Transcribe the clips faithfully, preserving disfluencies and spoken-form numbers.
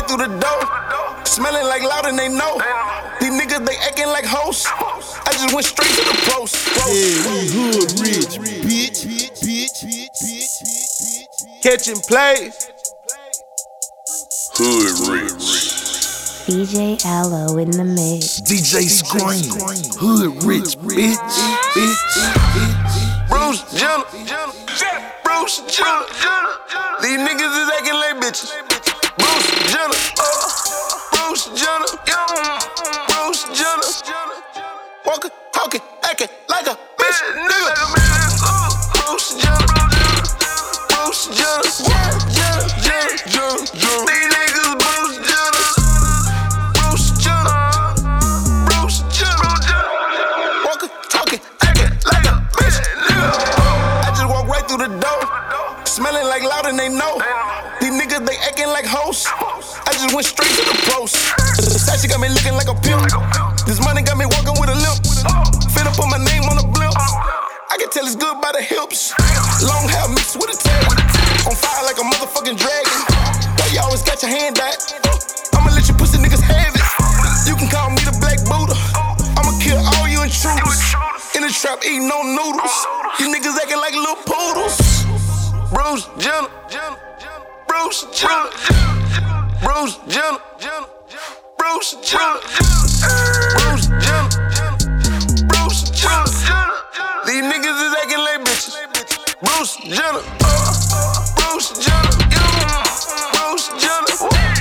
right through the door. Smelling like loud and they know. These niggas, they acting like hoes. I just went straight to the post. Yeah, we hood rich, bitch, bitch, bitch, bitch, bitch. Catching plays. Hood rich. D J Allo in the mix. D J Scream. Hood rich, bitch, bitch, bitch. Bruce Jenner. Bruce Jenner. These niggas is acting like bitches. Bruce Jenner. Uh, Bruce Jenner. Bruce Jenner. Walking, talking, acting like a bitch. Nigga. Bruce Jenner. Bruce Jenner. Jenner, Jenner, Jenner, Jenner. These niggas Bruce Jenner. Bruce Jenner. Bruce Jenner. Walking, talking, acting like a bitch. Nigga. I just walk right through the door. Smelling like loud and they know. These niggas, they acting like hoes. I just went straight to the post. Sashi got me looking like a pimp. This money got me walking with a limp. Finna put my name on the blimp. I can tell it's good by the hips. Long hair mixed with a tag. On fire like a motherfucking dragon. Why you always got your hand out? I'ma let you pussy niggas have it. You can call me the Black Buddha. I'ma kill all you intruders. In the trap eating no noodles. You niggas acting like little poodles. Bruce Jenner. Bruce Jenner. Bruce Jenner. Bruce Jenner. Bruce Jenner. Bruce Jenner. These niggas is acting like bitches. Bruce Jenner. Bruce Jenner. Bruce Jenner.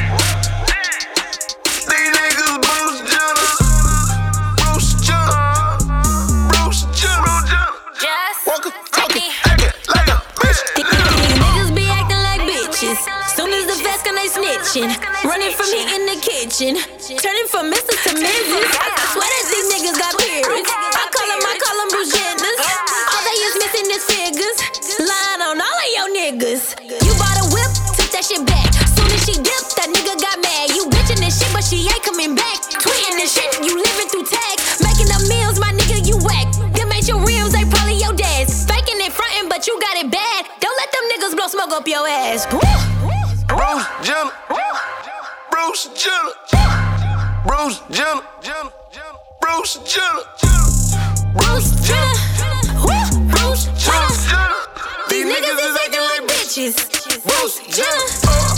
These niggas Bruce Jenner. Bruce Jenner. Bruce Jenner. Just Walking, talking, acting like a bitch. these niggas be acting like bitches. Soon as the fast gun they snitching. Running from me in the kitchen. Turning from missus to missus I swear that these niggas got periods. I call them, I call them Bruce Jenners. All they is missing is figures. Lying on all of your niggas. You bought a whip, took that shit back. Soon as she dipped, that nigga got mad. You bitching this shit, but she ain't coming back. Tweeting this shit, you living through tags. Making up meals, my nigga, you whack. Them ain't your rims, they probably your dad's. Faking and frontin', but you got it bad. Don't let them niggas blow smoke up your ass. Bruce Jenner. Bruce Jenner. Bruce Jenner. Bruce Jenner. Bruce Jenner. Woo, Bruce Jenner. These These niggas is acting like bitches. Bruce Jenner.